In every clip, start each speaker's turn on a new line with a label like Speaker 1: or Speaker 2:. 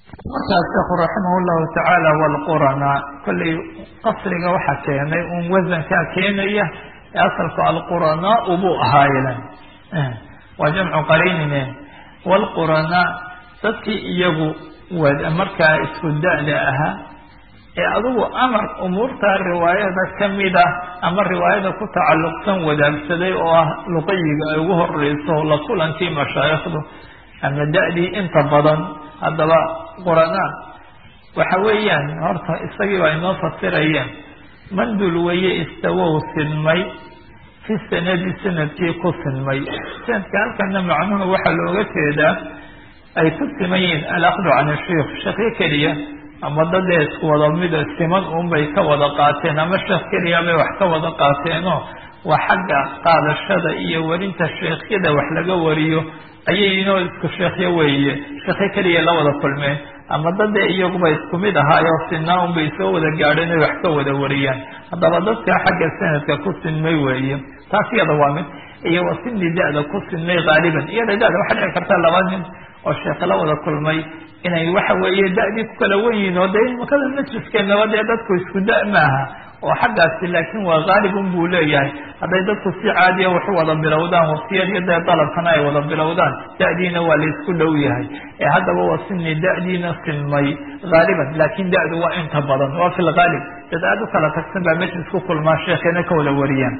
Speaker 1: markaa sheekhu raximah llahu tacaala walqurana kollay qasriga waxaa keenay un wasankaa keenaya ee asalku alquranaau buu ahaayelan waa jamcu qarinine walqurana dadkii iyagu markaa isku da-da ahaa ee adigu amar umuurta riwaayada kamida ama riwaayada ku tacalluqsan wadaagsaday oo ah luqayiga ay ugu horeyso la kulankii mashaayikhdu ama da-dii inta badan haddaba qurana waxa weeyaan horta isagii baa inoo fasirayeen mandul weye istawow sinmay fi sanadi sanadkii ku sinmay sanadka halkana macnuhu waxaa looga jeedaa ay ku siman yihiin alaqdu can sheikh sheekyo keliya ama dadee isku wada mida siman unbay ka wada qaateen ama sheekh keliya bay wax ka wada qaateenoo waa xagga qaadashada iyo werinta sheekhyada wax laga wariyo ayay inoo isku sheekhyo weeye sheekyo keliya la wada kulmeen ama dadee iyaguba isku mid ahaayo sinaa unbay soo wada gaadheen ay wax ka wada wariyaan haddaba dadka xagga sanadka ku sinmay weeye taas iyada waa mid iyo wasini da-da ku sinmay haaliban iyada da-da waxaa dhici karta laba nin oo sheekh la wada kulmay inay waxa weeye da-dii ku kala wen yihin oo dee makada majliskeenaba dee dadku isku da- maaha oo xaggaasi laakiin waa haalibun buu leeyahay hadday dadku si caadiya waxu wada bilowdaan wasiyadiyo dee dalabkana ay wada bilowdaan da-diina waa laysku dhow yahay ee haddaba waa sini da-diina sinmay haaliban laakin da-du waa inta badan waa fi lhaalib dad aada u kala tagsan baa majlis ku kulmaa sheekeena ka wada wariyaan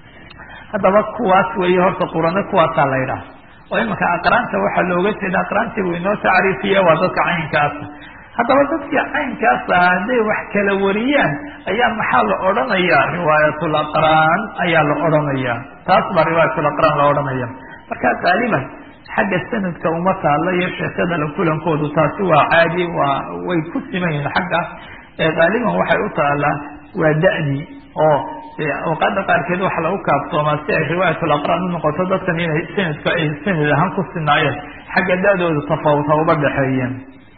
Speaker 1: haddaba kuwaas weeye horta qurano kuwaasaa la ydhaha oo imanka aqraanta waxaa looga jeeda aqraantii buu inoo tacriifiya waa dadka caynkaasa haddaba dadkii caynkaas ah hadday wax kala wariyaan ayaa maxaa la odhanayaa riwaayatul aqraan ayaa la odhanayaa taas baa riwaayatul aqraan la odhanaya marka qaaliban xagga sanadka uma taalla iyo sheekada la kulankoodu taasi waa caadi waa way ku siman yihiin xaggaas ee qaaliban waxay u taallaa waa da-dii oo awqaada qaarkeed waxa lagu kaaftoomaa si ay riwaayatul aqraan u noqoto dadkan inay sanadka ay sanad ahaan ku sinaayeen xagga da-dooda tafawuta uba dhexeeyeen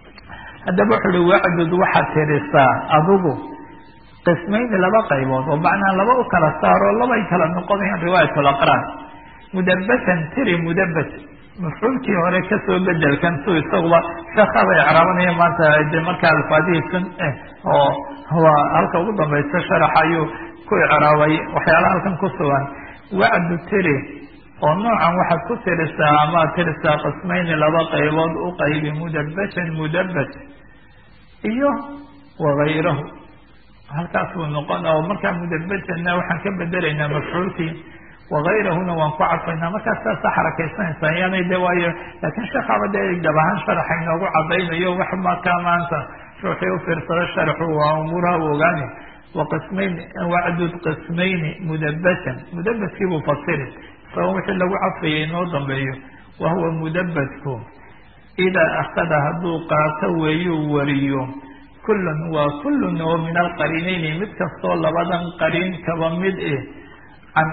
Speaker 1: haddaba wuxu uhi wacdud waxaad tirisaa adigu qismayni laba qaybood oo macnaa laba u kala saaroo labay kala noqonayaan riwaayatul aqraan mudabatan tiri mudabat mafcuulkii hore kasoo bedelkan su isaguba sheekaba icraabanaya maanta de markaa alfaadihiisan oo waa halka ugu dambaysa sharaxa ayuu ku icraabay waxyaalaha halkan ku sugan wacdu tiri oo noocan waxaad ku tirisaa amaad tirisaa qismayni laba qaybood u qaybi mudabatan mudabat iyo wagayrahu halkaas uu noqon oo markaa mudabatana waxaan ka bedelaynaa mafcuulkii wagayrahuna waan ku cadfaynaa markaas saasa xarakaysanaysaa yaanay de waayo laakiin sheekaba dee gab ahaan sharaxa inoogu cadaynayo wax markaa maanta ruuxii u fiirsado sharxu waa umuuraha u ogaani waqismayn wacdud qismayni mudabatan mudabatkii buu fasiri sabab wixii lagu cadfayay inoo dambeeyo wahuwa mudabadku idaa akada hadduu qaato weeyuu wariyo kullun waa kullun oo min alqariinayni mid kastoo labadan qariin kaba mid can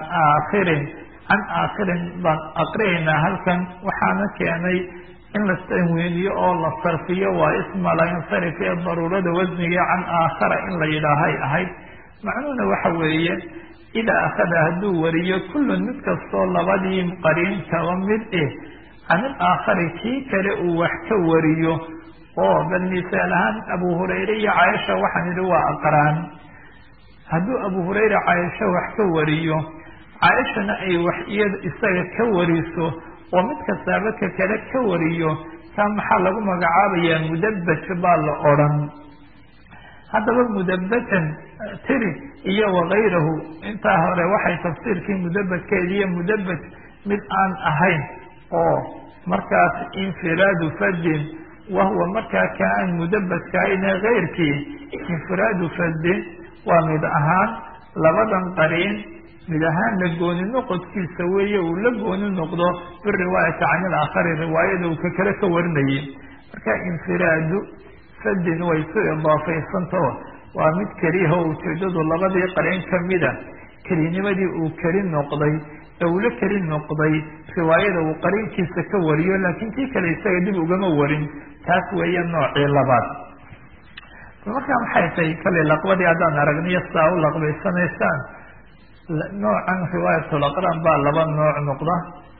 Speaker 1: aakhirin baan aqriyaynaa halkan waxaana keenay in la tanwiiniyo oo la sarfiyo waa isma la yansarif ee daruurada wasniga can aakhara in la yidhaahay ahayd macnuhuna waxa weeye idaa akhada hadduu wariyo kullun mid kastoo labadii qariin kaba mid can ilaakhari kii kale uu wax ka wariyo oo bal misaal ahaan abu hurayre iyo caaisha waxaan idhi waa aqraan hadduu abu hurayra caaisha wax ka wariyo caaishana ay wax iyada isaga ka wariso oo mid kastaaba ka kale ka wariyo taa maxaa lagu magacaabayaa mudabat baa la odhan haddaba mudabatan tiri iyo wagayrahu intaa hore waxay tafsiirkii mudabadkeediiyo mudabat mid aan ahayn oo markaas infiraadu fadin wahuwa markaa kaan mudabadkaayne keyrkii infiraadu fadin waa mid ahaan labadan qariin mid ahaan la gooni noqodkiisa weeye uu la gooni noqdo biriwaayati can ilaakhari riwaayada uu ka kale ka warinayay marka infiraadu fadin way su idaafaysantaho waa mid keliyaho ujeedadu labadii qariin kamida kelinimadii uu keli noqday ee uu la keli noqday riwaayada uu qariinkiisa ka wariyo laakiin kii kale isaga dib ugama warin taas weeye noocii labaad markaa maxay tahay kale laqbadii haddaan aragniyo sidaa u laqbaysanaysaan noocan riwaayatul aqraan baa laba nooc noqda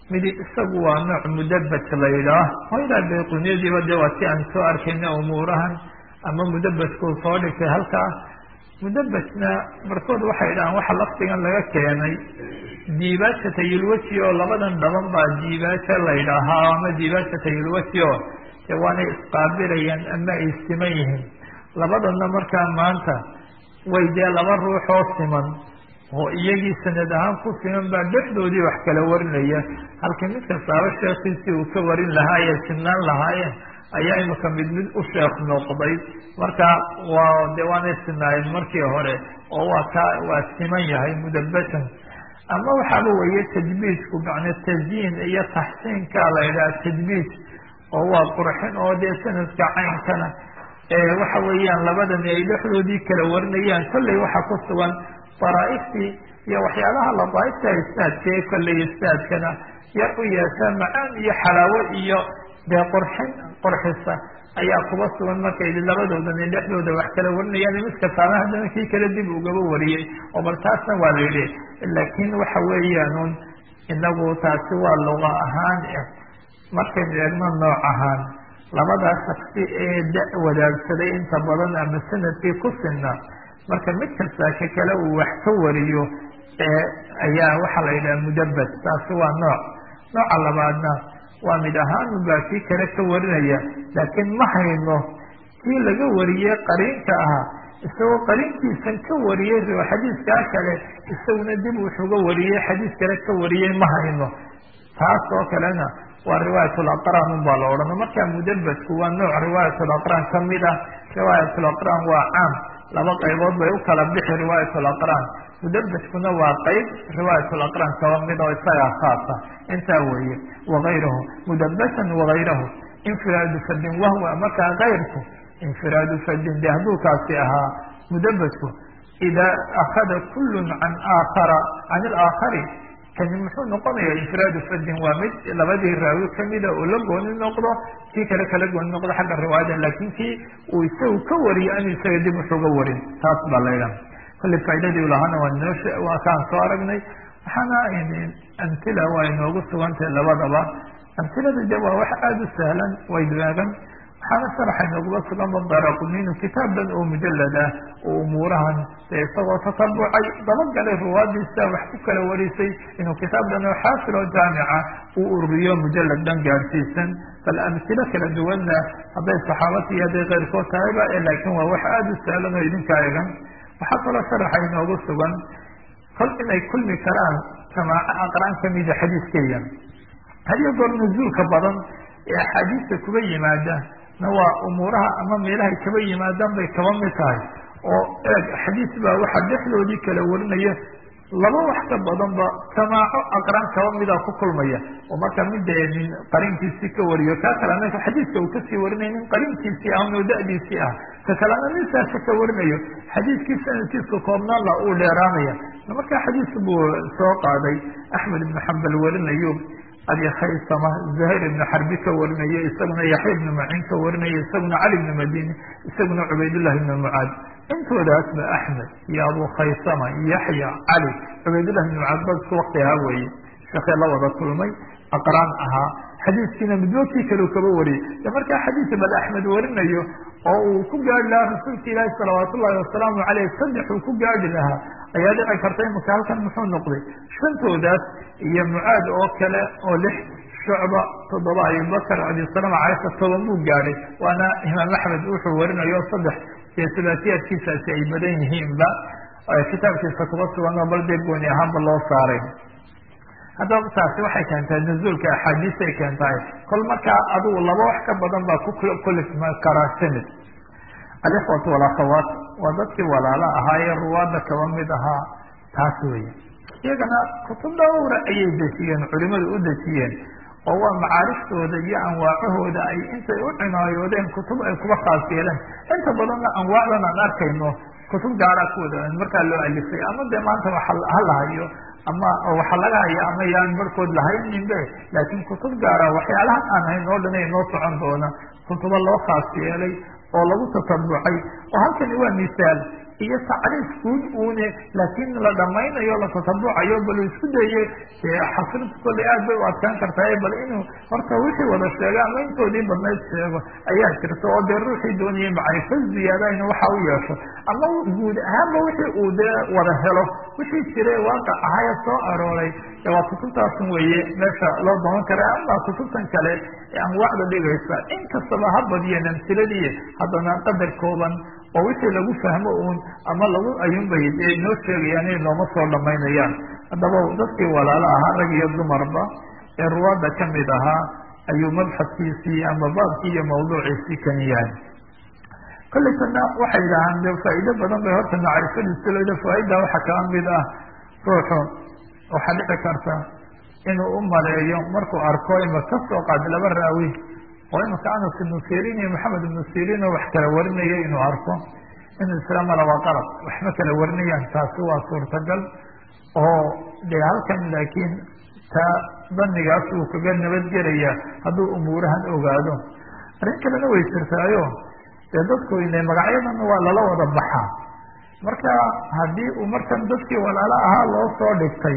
Speaker 1: midi isagu waa nooc mudabaj la yidhaah oo ilaa bayquniyadiiba dee waa si aan soo arkayna umuurahan ama mudabajkuu soo dhigtay halkaa. mudabajna barkood waxay dhahaan waxa laftigan laga keenay diibaaja tayilwaji oo labadan dhaban baa diibaaja la ydhaahaa ama diibaaja tayilwaji oo dee waanay isqaabilayaan ama ay siman yihiin. labadana markaa maanta way dee laba ruux oo siman oo iyagii sanad ahaan ku siman baa dhexdoodii wax kala warinaya, halkii mid kastaaba sheekiisii uu ka warin lahaayee sinaan lahaayeen ayaa imika mid mid u sheekh noqday. marka waa dee waanay sinaayeen markii hore oo waa siman yahay mudabajan. ama waxaaba weeye tadbiijku macne tasyiin iyo taxsiinka la yidhaha tadbiij oo waa qurxin oo dee sanadka caynkana waxa weeyaan labadani ay dhexdoodii kala warinayaan. kolley waxaa ku sugan daraaiftii iyo waxyaalaha ladaaifta isnaadka kolley isnaadkana yar u yeesha macaan iyo xalaawo iyo dee qorxisa ayaa kuba sugan markay labadoodani dhexdooda wax kala warinayaan. mid kastaana haddana kii kale dib ugaba wariyey oo bal taasna waa la yidhi. laakiin waxa weeyaan inagu taasi waa luqa ahaan markaynu eegno nooc ahaan labadaa shaksi ee wadaagsaday inta badan ama sanadkii ku sinna marka mid kasta ka kale uu wax ka wariyo ayaa waxaa la yidhaha mudabaj. taasi waa nooca labaadna waa mid ahaan baa kii kale ka warinaya, laakiin ma hayno kii laga wariyey qariinka ahaa isagoo qariinkiisan ka wariyey xadiiskaa kale isaguna dib wuxuga wariyey xadiis kale ka wariyey ma hayno. taas oo kalena waa riwaayatulaqraan unbaa la odhana. markaa mudabajku waa nooc riwaayatulaqraan kamid ah. riwaayatulaqraan waa caam, laba qaybood bay u kala bixi riwaayatulaqraan. mudabajkuna waa qayb riwaayatulaqraan kaba mid oo isagaa khaasa intaa weeye. wagayrahu mudabajan wagayrahu infiraadu fadin wahwa markaa kayrku infiraadu fadin de hadduu kaasi ahaa mudabajku idaa akada kullun can ilaakhari kani muxuu noqonaya infiraadu fadin waa mid labadii raawi kamida oo la gooni noqdo kii kale kala gooni noqdo xagga riwaayada, laakin kii uu isagu ka wariyo an isaga dib wuxuga warin. taas baa laydhaha. kolley faaidadii lahaana waa kaan soo aragnay. waxaana amtila waa inoogu sugantay labadaba. amtilada de waa wax aada u sahlan way daagan. waxaana sharaxa inooguma sugan badaraquninu kitaaban oo mujalad ah oo umuurahan isagoo tatabucay dabagalay ruwaadiisa wax ku kala warisay inuu kitaabdan oo xaafil oo jaamica uu ururiyo mujalad dhan gaadhsiisan. bal amtilo kala duwanna hadday saxaabati iyo hadday keyrkood tahayba laakin waa wax aada u sahlan oo idinka egan. waxaa kaloo sharaxa inoogu sugan kol inay kulmi karaan jamaaco aqraan kamida xadiiskeya. hadiyo goor nuzuulka badan ee axaadiista kuba yimaada na waa umuuraha ama meelahay kaba yimaadaan bay kaba mid tahay oo xadiis baa waxaa dhexdoodii kala warinaya laba wax ka badanba jamaaco aqraan kaba mida ku kulmaya oo marka midee nin qarinkiisii ka wariyo kaa kalena xadiiska uu kasii warinaya nin qarinkiisii ah oo da-diisii ah ka kalena nin saasa ka warinayo xadiiskii sanadkiiska koobnaan la uu dheeraanaya. markaa xadiis buu soo qaaday axmed ibn xambal warinayo, abi khaysama zuhayr ibn xarbi ka warinayo, isaguna yaxya ibn macin ka warinayo, isaguna cali ibn madini, isaguna cubaydullah ibn mucaad. intoodaasba axmed iyo abu khaysama yaxya cali cubaydullah ibn mucaad ba isku wakti ahaa weeye sheekee la wada kulmay aqraan ahaa. xadiiskiina midwoodkii kale kaba wariyey. markaa xadiisa bal axmed warinayo oo uu ku gaari lahaa rasuulka ilaahi salawaat ullahi wasalaamu caleyh saddex uu ku gaari lahaa ayaa dhici karta. imika halkan muxuu noqday shantoodaas iyo mucaad oo kale oo 6, shucba 7, abubakr, cabdisalaam, caisha 10 buu gaadhay. waana imaam axmed wuxuu warinayo 3 iyo sulaasiyaadkiisaasi ay badan yihiinba kitaabkiisa kuba sugan oo bal dee gooni ahaanba loo saaray. haddaba taasi waxay keentay nuzuulka axaadiisay keentahay. kol markaa adigu laba wax ka badan baa ku kulifma karaa sanad. alikhwatu walakhawaat waa dadkii walaala ahaayee ruwaada kaba mid ahaa. taas weeye iyagana kutub dhowra ayay dejiyeen, culimadu u dejiyeen oo waa macaariftooda iyo anwaacahooda ay intay u cinaayoodeen kutub ay kuba khaas yeeleen. inta badanna anwaacdan aan arkayno kutub gaaraa kuwada markaa loo alifay ama dee maanta halahayo ama waxa laga haya ama yaan barkood lahayninbe, laakiin kutub gaara waxyaalaha aan hayn oo dhan ay noo socon doona kutubo loo khaas yeelay oo lagu tatabucay oo halkani waa misaal iyo tacriif guud uune laakiin la dhamaynayo la tatabucayo bal isku daye xasrinta kolley aad bay u adkaan kartaa bal inuu horta wixii wada sheego ama intoodii badnayd sheego ayaa jirta oo dee ruuxii doonayay macrifo ziyaada inu waxa u yeesho ama guud ahaanba wixii uu dee wada helo wixii jira waaqic ahaya soo arooray waa kutubtaasun weeye meesha loo doonan kara ama kutubtan kale ee anwaacda dhigaysa inkastaba ha badiyeen amsiladii haddana qadar kooban oo wixii lagu fahmo uun ama lagu ayuunbay dee noo sheegayaan in looma soo dhamaynayaan haddaba dadkii walaalo ahaa rag iyo dumarba ee ruwaadda kamid ahaa ayuu mabxadkiisii ama baabkii iyo mawduuciisii kan yahay kollaytana waxay yidhaahaan de faa'iido badan bay horta macrifadiisa leeda faaida waxaa kala mid ah ruuxu waxaa dhici karta inuu u maleeyo markuu arko ima kasoo qaad laba raawi oo imaka anas ibnu sirin iyo maxamed ibnu sirin oo wax kala warinaya inuu arko inuu islaamala waa qalab waxma kala warinayaan taasi waa suurtagal oo de halkan laakiin ta danigaas uu kaga nabadgelaya hadduu umuurahan ogaado arrin kalena way jirtaayo dee dadku ina magacyadan waa lala wada baxaa marka haddii uu markan dadkii walaalo ahaa loo soo dhigtay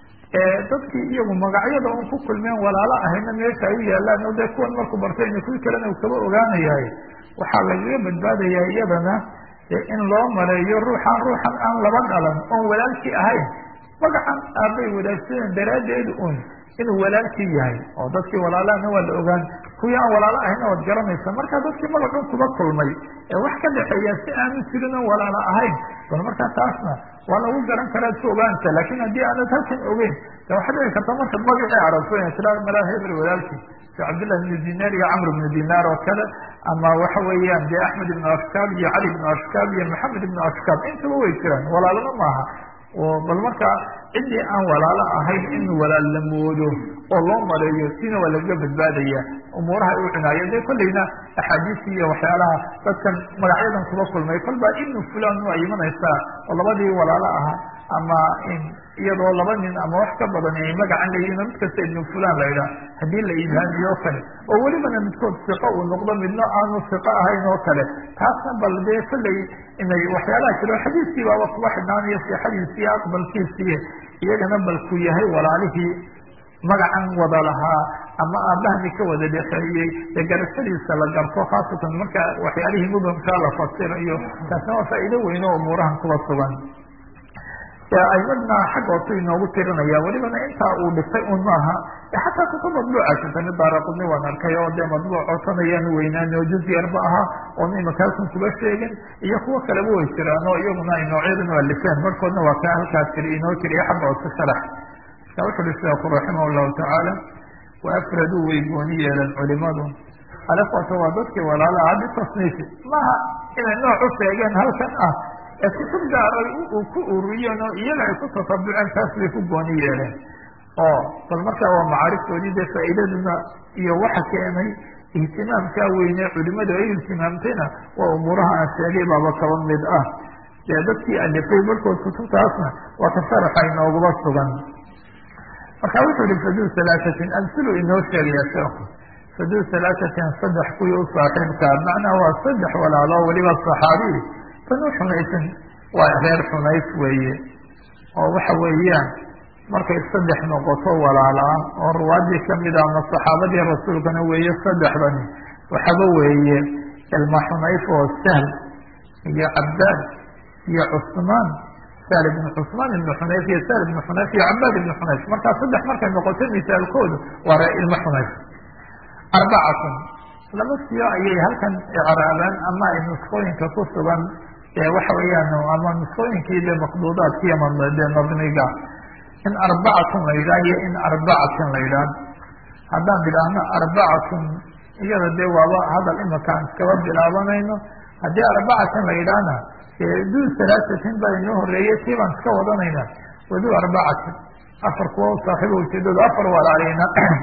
Speaker 1: dadkii iyagu magacyada un ku kulmeen walaalo ahayna meesha ay u yaalaan o dee kuwan markuu bartayna kuwii kalena uu kaba ogaanayahay waxaa lagaga badbaadayaa iyadana in loo maleeyo ruuxan aan laba dhalan oon walaalkii ahayn magacan aabay wadaagsadeen daraaddeed un inuu walaalkii yahay oo dadkii walaalahana waa la ogaan kuwii aan walaalo ahayna waad garanaysa marka dadkii magacan kuba kulmay ee wax ka dhexeeya si aanu jirin oon walaalo ahayn bal markaa taasna waa lagu garan karaa ku ogaanta laakin haddii aanad halkan ogeyn de waxaa dhici karta markaad magacii aragto ina tiraa malaa hebel walaalkii si cabdillah ibnu dinaar iyo camr ibnu dinaar oo kale ama waxa weeyaan dee axmed ibnu ashkaab iyo cali ibnu ashkaab iyo maxamed ibnu ashkaab intaba way jiraan walaalana maaha bal marka ciddii aan walaalo ahayn in walaal la moodo oo loo maleeyo sina waa lagaga badbaadaya umuuraha u cunaayo dee kollayna axaadiisi iyo waxyaalaha dadkan magacyadan kuba kulmay kolbaa ibnu fulan waa imanaysaa oo labadii walaalo ahaa ama iyadoo laba nin ama wax ka badan ay magacan leeyihin mid kasta ibnu fulan la yidhaha haddii la iibhaamiyo o kale oo welibana midkood siqo uu noqdo midna aanu siqo ahayn oo kale taasna bal dee kollay inay waxyaalaha jiro xadiiskii baaba kuba xidhnaanayo sixadiisi iyo aqbalkiisii iyagana bal ku yahay walaalihii magacan wada lahaa ama aabahani ka wada dhexeeyey ee garashadiisa la garto khaasatan marka waxyaalihii mubhamkaa la fasirayo taasna waa faa'iido weyn oo umuurahan kuba sugan aymadna xagga hoose inoogu tirinaya welibana intaa uu dhistay un maaha xataa kutub madbuuca jirta mid daaraqudni waan arkay oo dee madbuuc codsanayaan weynaan oo juz yarba ahaa oon imakaasun kuba sheegin iyo kuwo kaleba way jiraan oo iyaguna ay noocyadan alifeen markoodna waa kaa halkaas tiri inoo tiriya xagga hoose sharax marka wuxu uhi sheekhu raximah llahu tacaala wa afraduu way gooni yeeleen culimadu alafata waa dadkii walaalaha bitasniifi maaha inay nooc u sheegeen halkan ah ee kutub gaaray uu ku ururiyeen oo iyaga ay ku tatabuceen taas bay ku gooni yeeleen oo bal markaa waa macaariftoodii dee faa'iidaduna iyo waxa keenay ihtimaamkaa weyne culimadu ay ihtimaamtayna waa umuuraha aan sheegay baaba kaba mid ah dee dadkii alifay markood kutubtaasna waa ka sharaxa inoogaba sugan marka wuxuu ihi faduu halaahatin amsilu inoo sheegaya sheekhu faduu halaahatin saddex kuwii u saaxiibkaa macnaha waa saddex walaalo weliba saxaabi banu xunaysin waa reer xunays weeye oo waxa weeyaan markay saddex noqoto walaala oo ruwaadii kamid ama saxaabadii rasuulkana weeye saddexdani waxaba weeye ilma xunayf oo sahl iyo cabdaad iyo cusmaan sahl ibnu cusmaan ibnu xunayf iyo sahl ibnu xunayf iyo cabaad ibnu xunayf markaa saddex markay noqoto misaalkoodu waa reer ilma xunayf arbacatun laba siyo ayay halkan icraabaan ama ay nuskooyinka ku sugan waxa weeyaan ama nuskooyinkii de maqduudaadki ama de nadmiga in arbacatun la yidhah iyo in arbacatun la yidhah haddaan idhaahno arbacatun iyada dee waaba hadal imakaan iskaba bilaabanayno haddii arbacatan la yidhaahna duu halaahatin baa inoo horeeyey tii baan iska wadanayna waduu arbacatin afar kuwa saaxiibo ujeedadu afar walaaleyna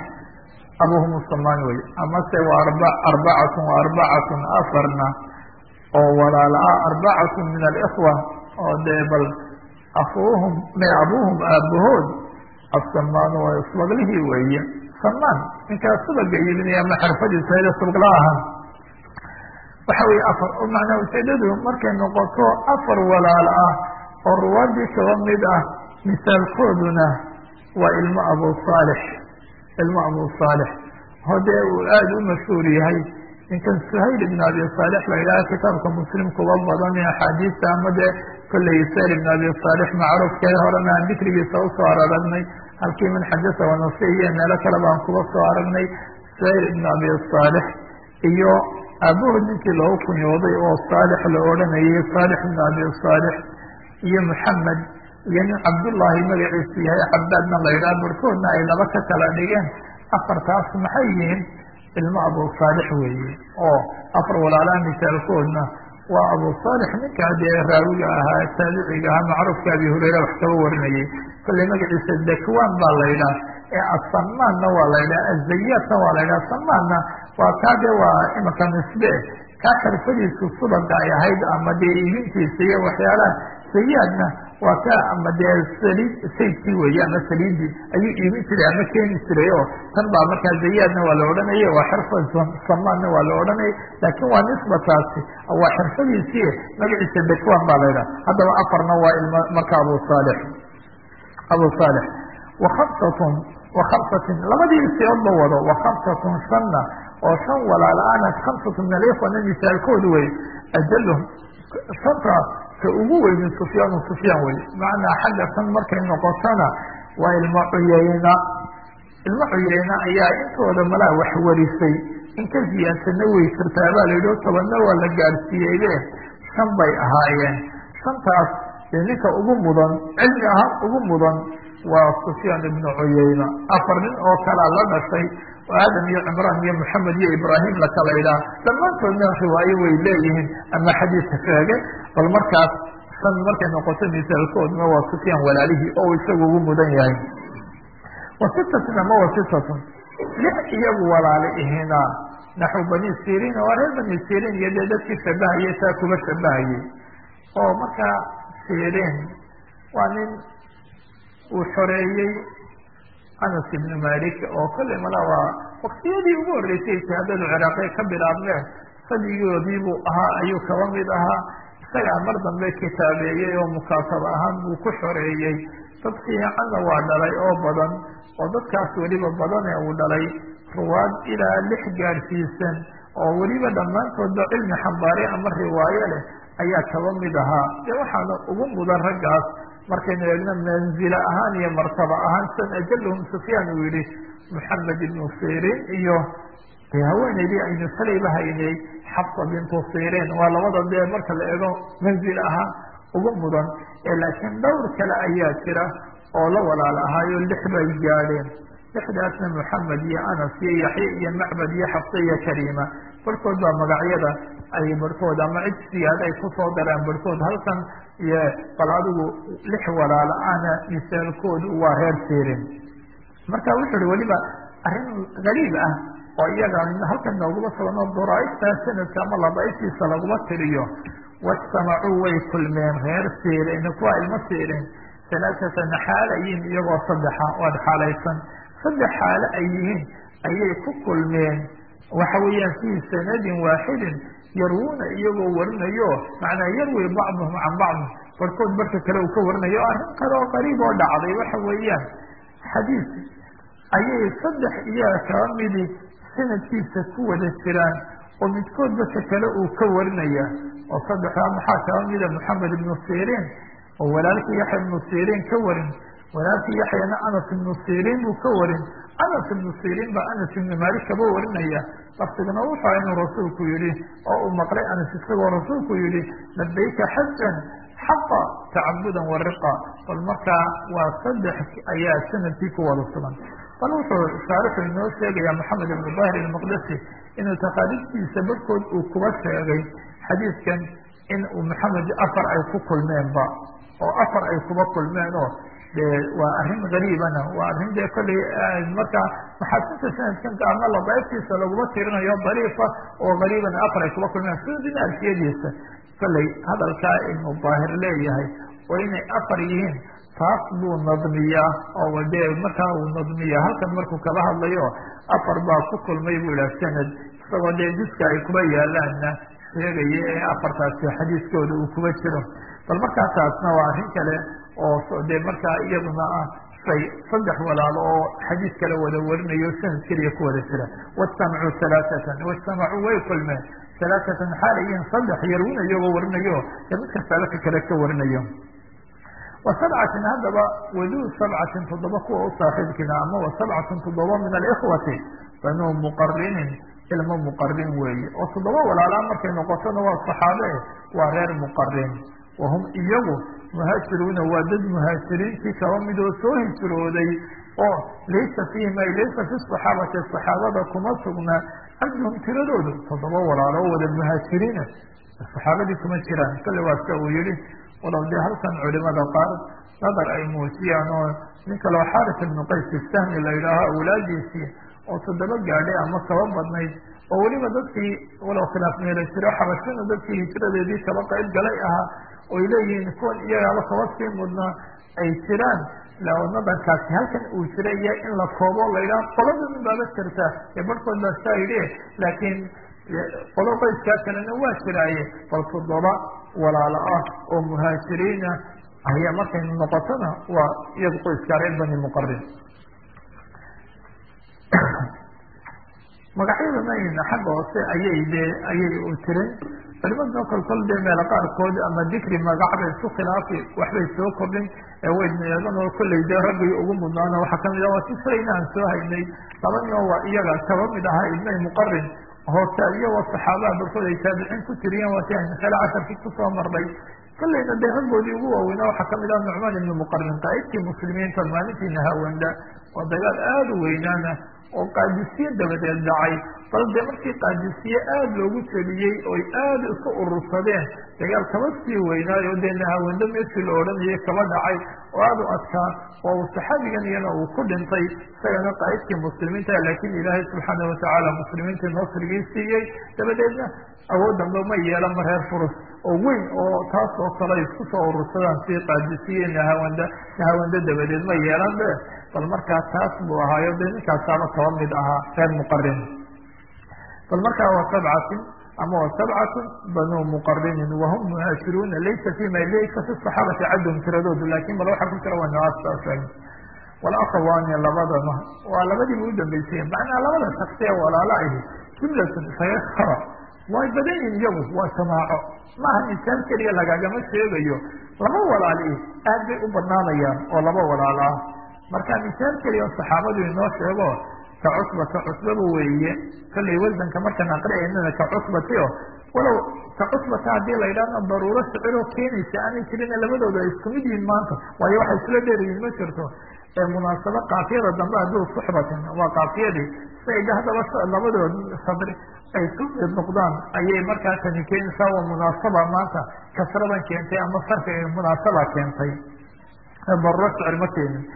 Speaker 1: abuhum usamaan wey amase waa arbacatun wa arbacatun afarna oo walaala ah arbacatun min alikhwa oo dee bal akuuhum abuhum aabahood asamaan waa subaglihii weeye samaan ninkaa subaga iibinaya ama xirfadiisa hada subagla ahaan waxa weye afar oo macnaa ujeedadu markay noqoto afar walaal ah oo ruwaadii kaba mid ah misaalkooduna waa ilmo abu saalix hodee uu aada u mashhuur yahay ninkan suhayl ibn abi saalix la yidhaha kitaabka muslim kuba badan ee axaadiista ama dee kolley suhayl ibn abi saalix macruufkee horena aan dikrigiisa usoo aragnay halkii min xadasa wanasi iyo meelo kale baan kuba soo aragnay suhayl ibn abi saalix iyo aabahood ninkii loogu kunyooday oo saalix la odhanayay saalix ibn abi saalix iyo maxamed iyo nin cabdullaahi magaciisu yahay cabaadna la yidhaha barkoodna ay laba ka kala dhigeen afartaas maxay yihiin ilmo abu saalix weeye oo afar walaalaha misaalkoodna waa abu saalix ninkaa dee raawiga ahaa taabiciga ahaa macruufka abi hurayra wax kaba warinayay kolley magaciisa dakwan baa la yidhaha ee asamaanna waa la yidhaha azayaadna waa la yidhaha samaanna waa kaa dee waa imaka nisbe kaa xirfadiisu subaga ay ahayd ama dee iibintiisa iyo waxyaalaha zayaadna waa ka ama dee saydkii weeye ama saliidii ayuu iibin jiray ama keeni jiray oo tan baa markaa zayaadna waa la odhanaya waa xirfa samaanna waa la odhanaya laakiin waa nisbataasi waa xirfadiisii magaciisa dakwan baa la yidhaha haddaba afarna waa ilmo marka abu saalix wakhamsatin labadii siodba wado wakhamsatun shanna oo shan walaala-ana khamsatu min alikhwana misaalkoodu wey ajalhum shanta ka ugu weynin sufyaan wey macnaa xagga san markay noqotona waa ilmo cuyeyna ayaa intooda malaa wax warisay in ka ziyaadsana way jirtaa baa la yidhi o tobanna waa la gaadhsiiyeybe shan bay ahaayeen shantaas dee ninka ugu mudan cilmi ahaan ugu mudan waa sufyaan ibnu cuyeyna afar nin oo kalaa la dhashay oo aadam iyo cimraan iyo maxamed iyo ibraahim lakala idhaha dhammaantoodna riwaayo way leeyihiin ama xadiidka sheegay bal markaas shan markay noqoto misaalkoodna waa sufyaan walaalihii oo isagu ugu mudan yahay wasittatun ama wasittatun lix iyagu walaali ihina naxu bani siriin waa reer bani siriin iyo dee dadkii shabahayay taa kuba shabahayay oo markaa siriin waa nin uu xoreeyey anas ibnu malik oo kolley mala waa waktiyadii ugu horreysay shahaadadu ciraaqee ka bilaabmeen fadligoodii buu ahaa ayuu kaba mid ahaa isagaa mar dambe kitaabeeyey oo mukaataba ahaan buu ku xoreeyey dad fiicanna waa dhalay oo badan oo dadkaas weliba badane uu dhalay ruwaad ilaa 6 gaadhsiisan oo weliba dhammaantoodba cilmi xambaari ama riwaayo leh ayaa kaba mid ahaa dee waxaana ugu mudan raggaas markaynu eegno manzilo ahaan iyo martaba ahaan san ajalhum sufyaan uu yihi maxamed ibnu sirin iyo dee haweeneydii aynu salayba haynay xabsa bintu sirin waa labada dee marka la eego manzil ahaan ugu mudan laakiin dhowr kale ayaa jira oo la walaal ahaayo 6 bay gaadheen 6daasna maxamed iyo anas iyo yaxya iyo macbad iyo xabsa iyo kariima barkood baa magacyada ay barkood ama cid siyaada ay kusoo daraan barkood halkan iyo bal adigu 6 walaala ana misaalkoodu waa reer sirin marka wuxuu hi weliba arrin gariib ah oo iyaga halkan nooguma sugano duraaigta sanadka ama labaistiisa laguma tiriyo wastamacuu way kulmeen reer sirin kuwa ilmo sirin 3 xaalayiin iyagoo 3 waad xaalaysan 3 xaalo ay yihiin ayay ku kulmeen waxa weeyaan fii sanadin waaxidin yarwuna iyagoo warinayo macnaa yarwi bacduhum can bacdi barkood barka kale uu ka warinayo arrin kale oo qariib oo dhacday waxa weeyaan xadiis ayay 3 iyaa kaba midi sanadkiisa ku wada jiraan oo midkood barka kale uu ka warinaya oo 3 maxaa kaba mida maxamed ibnu sirin oo walaalkii yaxya ibnu sirin ka warin walaalkii yaxyana anas ibnu sirin buu ka warin anas ibnu sirin baa anas ibnu malik kaba warinaya laftigana wuxuu inuu rasuulku yihi oo uu maqlay anas isagoo rasuulku yihi labayka xajan xaqa tacabudan wariqa bal markaa waa 3 ayaa sanadkii ku wada sugan bal wuxuu shaarixu inoo sheegaya maxamed ibnu bahir ilmaqdisi inuu taqaariibtiisa barkood uu kuba sheegay xadiidkan in uu maxamed 4 ay ku kulmeenba oo 4 ay kuba kulmeen oo waa arrin gariibana waa arrin dee kolley markaa maxaasinta sanadkan ama labaaibtiisa laguma tirinayo dariifa oo gariibana 4 ay kuba kulmeen sudin alfiyadiisa kolley hadalkaa ibnu daahir leeyahay oo inay 4 yihiin taas buu nadmiyaa oo dee markaa uu nadmiya halkan markuu kaba hadlayo 4 baa ku kulmay buu iha sanad isagoo dee jiska ay kuba yaalaanna sheegaya ee afartaasi xadiiskooda uu kuba jiro. bal markaa taasna waa arrin kale oo dee markaa iyaduna ah say saddex walaalo oo xadiis kale wada warinayo sanad keliya ku wada jira. wastamcuu halaaatan, wastamacuu way kulmeen halaaatan xaalayiin saddex yarwina iyagoo warinayo ee mid kasta ka kale ka warinayo. wasabcatin haddaba waduu sabcatin toddoba kuwa u saaxiibkina ama wasabcatin toddoba min alikhwati banuu muqarinin ilmo muqarin weeye oo toddoba walaalaa markay noqotona waa saxaabe waa reer muqarin. wahum iyagu muhaajiruuna waa dad muhaajiriintii kaba midoo soo hijrooday oo laysa fiihim ay laysa fi saxaabati saxaabada kuma sugna cadhum tiradoodu toddoba walaalo oo wada muhaajiriina saxaabadii kuma jiraan. kale waa sida uu yihi walow dee halkan culimada qaar nadar ay muujiyaan oo nin kaloo xaaris ibnu qays istahmi la yidhaaho awlaadiisii oo toddoba gaadhay ama kaba badnayd oo weliba dadkii walow khilaaf meela jiro xabashana dadkii hijradeedii kaba qayb galay ahaa oy leeyihiin kuwan iyagaaba kaba sii mudnaa ay jiraan. nadarkaasi halkan uu jira iyo in la koobo la yidhaha qolada min baaba jirta ee barhkood baa saa yidhi laakiin qolo qayskaa kalena waa jiraaye bal toddoba walaalo ah oo muhaajiriina ayaa markay noqotona waa iyada qoyskaa reer bani muqarin. magacyadana xagga hoose ayay u tirin culimaduna kolkol dee meelo qaarkood ama dikri magacbay isku khilaafi waxbay soo kordhin eewaydnayaganoo kollay dee raggii ugu mudnaana waxaa kamid ah waa si sarayna aan soo haynay laba noo waa iyaga kaba mid ahaa ibnay muqarin hoose iyagoo saxaabaha barkood ay taabiciin ku tiriyeen waa si aynu kale casharkii kusoo marnay. kollayna dee raggoodii ugu waaweyna waxaa kamid ah nucmaan ibni muqarin qaa'idkii muslimiinta maalintii nahawanda waa dagaal aada u weynaana oo qaadisiye dabadeed dhacay bal dee markii qaadisiye aada loogu teliyey oy aada isu urursadeen dagaal kaba sii weynaayo dee nahawando meeshii la odhanayay kaba dhacay oo aada u adkaa oo uu saxaabigan iyana uu ku dhintay isagana qaa'idkii muslimiinta laakiin ilaahay subxaana watacaala muslimiintii nasrigii siiyey dabadeedna awood dambe ma yeelan ma reer furus oo weyn oo taas oo kale isku soo urursadaan sii qaadisiye nahawando dabadeed ma yeelan be bal markaa taas buu ahaayo dee ninkaasaaba kaba mid ahaa reer muqarin. bal markaa waa sabcatin ama waa sabcatun banuu muqarinin wahum muhaajiruuna laysa fima laysa fi saxaabati cadhum tiradoodu laakin bal waxaa ku jira waa nawaastasheeg. walakhawaani labadana waa labadiiba u dambeysay macnaa labada shaksi ee walaala ahi jumlatun isaga kara way badan yihin iyagu waa jamaaco maaha misaal keliya lagagama sheegayo laba walaali aad bay u badnaanayaan oo laba walaal ah. marka misaal keliya saxaabadu inoo sheego ka cusbaba weeye kollay wasanka markaan aqriaynana ka cusbatio walow ka cusbata haddii la yidhahna daruuro shiciroo keenaysa aanay jirin labadooda ay isku mid yihiin maanta waayo waxay isla dheeryihin ma jirto ee munaasabo kaafiyada dambe hadduu suxbatin waa kaafiyadii sayda haddaba labadood sadri ay ku mid noqdaan ayay markaa tani keenaysaa waa munaasaba maanta kasradan keentay ama sarka munaasaba keentay daruuro shicir ma keenin.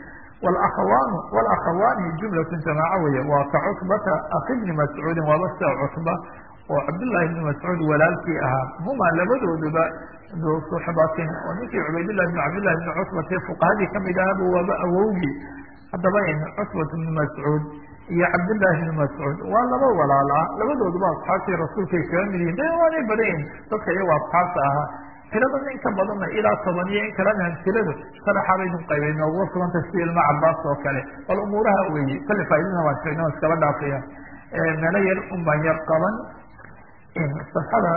Speaker 1: walakhawaani jumlatun jamaaco weeye waa ka cutbata akhi bni mascuudin waaba sida cutba oo cabdullahi ibni mascuud walaalkii ahaa huma labadooduba duu suxbatin oo ninkii cubaydullahi bni cabdillahi bni cutbati fuqahadii kamid ahaba waaba awowgii. haddaba cutbat bni mascuud iyo cabdullahi bni mascuud waa laba walaala labadooduba asxaabtii rasuulkay kaga mid yihin de waanay badan yihin dadka iyagoo asxaabta ahaa. tirada in ka badanna ilaa 10 iyo in kalena amsiladu sharaxabaynu qaybay noogu sugantay si ilma cabaas oo kale bal umuuraha weeye kale faa'iidana waa sheegnaa iskaba dhaafaya meelo yar baan yar qaban safxada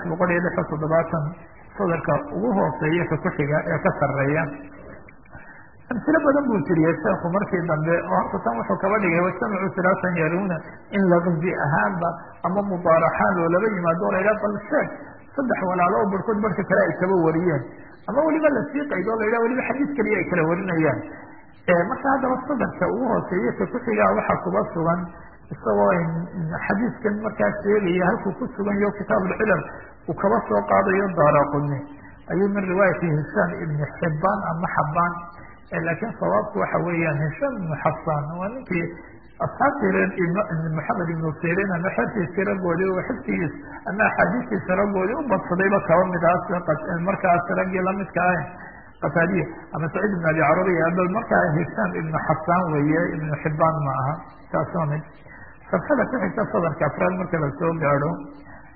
Speaker 1: 370 sadarka ugu hooseeya ka ku xiga ee ka sarreeya amsilo badan buu jiriyay sheekhu markii dambe oo horta tan wuxuu kaba dhigay wasamacu silaasan yaruna in laqdi ahaanba ama mudaaraxaan loo laba yimaado la yidhaha bal sheeg saddex walaalo oo barkood barka kale ay kaba wariyeen ama weliba lasii qaydo la yidhaha weliba xadiis keliya ay kala warinayaan. marka haddaba sadarka ugu hooseeya ka ku xigaa waxaa kuba sugan isagoo xadiiskan markaa sheegaya halkuu ku sugan yaho kitaabulcilal uu kaba soo qaadayo daaraquni ayuu min riwaayati hishaam ibni xibaan ama xabaan laakiin sawaabku waxa weeyaan hishaam ibnu xasaan waa ninkii asxaabtii reer maxamed ibnu sirin ama xertiisii raggoodii oo xiftigiis ama axaadiistiisa raggoodii u badsadayba kaba mid ah markaas raggii lamidka ah qataadiye ama saciid ibn abi carubiya bal markaa hishaam ibnu xasaan weeye ibnu xibaan ma aha taasoo mid safxada ku xigta sadarka afraad marka la soo gaadho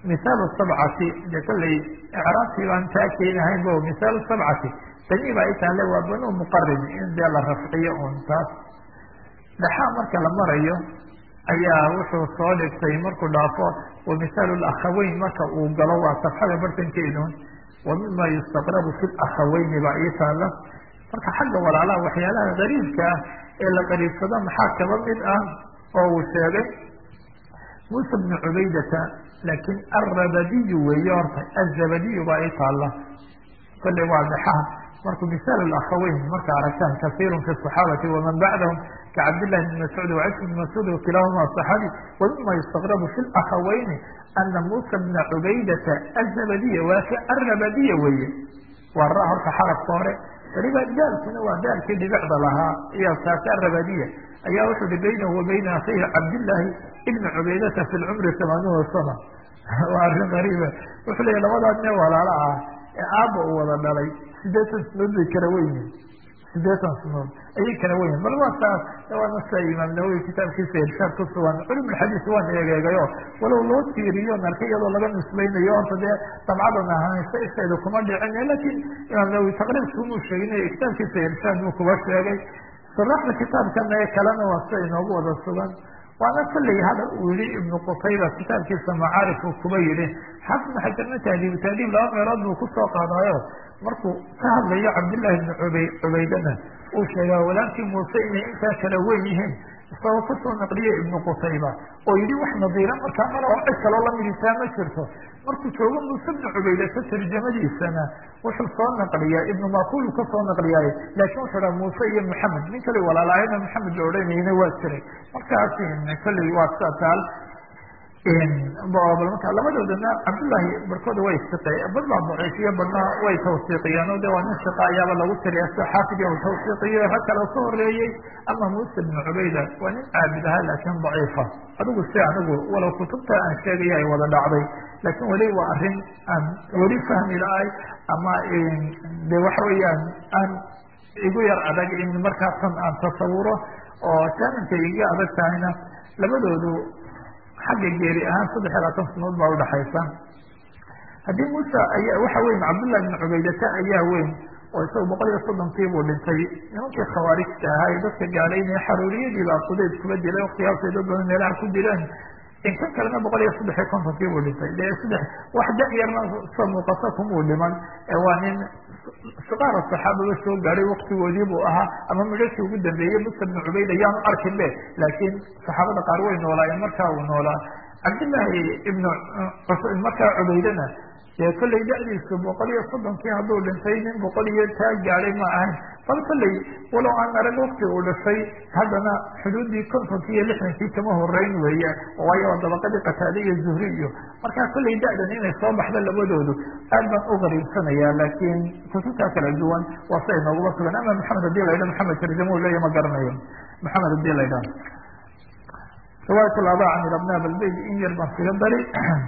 Speaker 1: misaalu sabcati de kolley icraabkii baan taa keenahayn bo misaalu sabcati tanii baa itaale waa banuu muqarin in dee la rafciyo un taas dhaxaa marka la marayo ayaa wuxuu soo dhigtay markuu dhaafo wa misaalu lakhaweyn marka uu galo waa safxada bartankeedun wa mima yustaqrabu fi lakhaweyni baa ii taala marka xagga walaalaha waxyaalaha gariibka ah ee la qariibsado maxaa kaba mid ah oo uu sheegay musa bnu cubaydata laakiin alrabadiyu weeye horta azabadiyu baa ii taala kolley waa dhaxaha markuu misaal lakhaweyn marka aragtaan kasiirun fi صaxaabati waman bacdahum kacabdillahi bn mascuud wacisa bn mascuud wakilahuma صaxaabi wamima yustaqrabu fi lakhaweyni ana musa bna cubaydata azabadiya waa fi alrabadiya weeye waa ra horta xarafka hore waliba daalkuna waa daalkii dhibicda lahaa iyo taasi alrabadiya ayaa wuxuu hi baynahu wa bayna akhihi cabdillaahi ibna cubaydata fi lcumri 80 sana waa arrin qariiba wuxuu leeya labadaas ne walaala ah ee aabba uu wada dhalay 80 sanood bay kala weyihin 80 sanood ayay kala weyihin bal waa taas waana sida imaam nawowi kitaabkiisa irshaad ku sugan culum alxadiis waan eegeegayo walow loo tiiriyo narka iyadoo laga nisbaynayo horta dee dabcadan ahaansa isheedu kuma dhicin lakin imaam nawowi taqriibka umuu sheegin kitaabkiisa irshaad buu kuba sheegay suraxda kitaabkana ee kalena waa sida inoogu wada sugan waana kolley hadal uu yihi ibnu qutayba kitaabkiisa macaarif uu kuba yihi xaafid ibn xajarna tahdiib laba meelood buu kusoo qaadayo markuu ka hadlayo cabdillahi bni cubaydana uu sheegaa walaalkii muuse inay intaa kala weyn yihiin isagoo kusoo naqliya ibnu qutayba oo yihi wax nadiira markaa mala oo cid kaloo lamidisaa ma jirto markuu joogo muuse bni cubaydata tarjamadiisana wuxuu soo naqliyaa ibnu maquulu ka soo naqliyaaye laakin wuxuu dhaha muuse iyo maxamed nin kale walaalaayana maxamed la odhanayna waa jiray markaas kolley waa sida taal marka labadoodana cabdullaahi barkooda way bad baa daciifiyo badna way tawsiiqiyeen o de waa nin shiqa ayaaba lagu tiriya sida xaafid uu tawsiiqiyo rag kale ka horeeyey ama muuse bnu cubayda waa nin caabid ahaa laakin daciifa adigu si anigu walow kutubta aan sheegaya ay wada dhacday laakin weli waa arrin aan weli fahmi lahay ama de waxa weeyaan aan igu yar adag in markaasan aan tasawuro oo jaaninkay iga adag tahayna labadoodu xagga geeri ahaan 23 sanood baa udhaxaysa haddii muuse aya waxa weyn cabdullahi bn cubaydata ayaa weyn oo isaga 130 buu dhintay nimankii khawaarijta ahaa ee dadka gaalaynaya xaruuriyadii baa qudayd kuba dilay waktigaasay dad badan meelaha ku dileen inkan kalena 153 buu dhintay de wax da yarna soo muuqata kumuu dhiman waa nin siqaara saxaababa soo gaadhay waktigoodii buu ahaa ama midhashii ugu dambeeyey musa bnu cubayd ayaanu arkin be laakiin saxaabada qaar way noolaayeen markaa uu noolaa cabdillaahi ibnu markaa cubaydana dee kolley da'diisu 130 hadduu dhintay nin 100 taa gaadhay ma ahayn bal kolley walow aan arag wakti uu dhashay haddana xuduuddii 50 iyo 60 kama horeyn weeye waayo waa dabaqadii qataade iyo zuhri iyo markaa kolley da'dan inay soo baxdo labadoodu aad baan u qariibsanaya laakiin kutubtaa kala duwan waa siday noogula sugan ama maxamed hadii la yidha maxamed tarjamo leeya ma garanayo maxamed hadii la yidhaha riwaayat al-adaa can ilabnaa balbeyd in yar baan kaga dari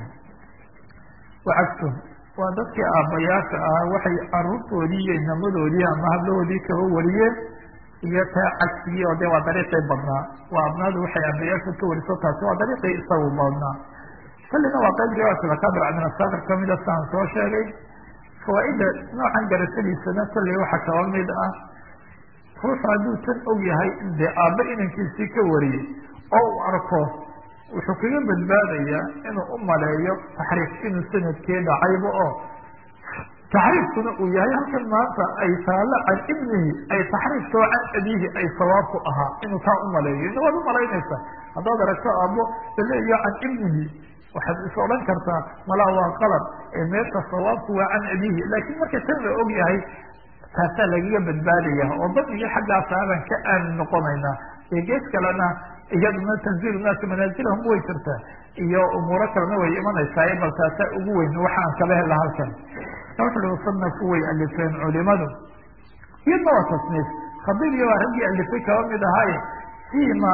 Speaker 1: wacagtu waa dadkii aabbayaasha ah waxay caruurtoodii iyo inamadoodii ama hablahoodii kaba wariyeen iyo taa cagsigii oo de waa dariiqii badnaa waa abnaadu waxay aabbayaasha ka wariso taasi waa dariiqii isagu badnaa kallina waa qayb riwaayat al-akaabir cabdinasaakir kamida saan soo sheegay fawaaida noocan garashadiisana kolley waxaa kaba mid ah ruuxu hadduu tan og yahay dee aabba inankiisii ka wariyey oo uu arko wuxuu kaga badbaadayaa inuu u maleeyo taxriif inuu sanadkii dhacayba oo taxriifkuna uu yahay halkan maanta ay taalo can ibnihi ay taxriifka oo can abiihi ay sawaabku ahaa inuu taa u maleeyo ina waad u malaynaysaa haddaad aragto aabbo laleeyo can ibnihi waxaad is odhan kartaa malaa waa qalab ee meesha sawaabku waa can abiihi laakiin marka tan la og yahay taasaa lagaga badbaadaya oo dabigii xaggaasa abaan ka aamin noqonaynaa ee gees kalena iyaduna tanziilu naasi manaazilahum way jirtaa iyo umuuro kalena way imanaysaa bal taasaa ugu weyn waxaan kala hela halkan wuxu hi musanafu way alifeen culimadu iyadna waa tasniif khadiib iyo waa raggii alifay kaba mid ahaaye fima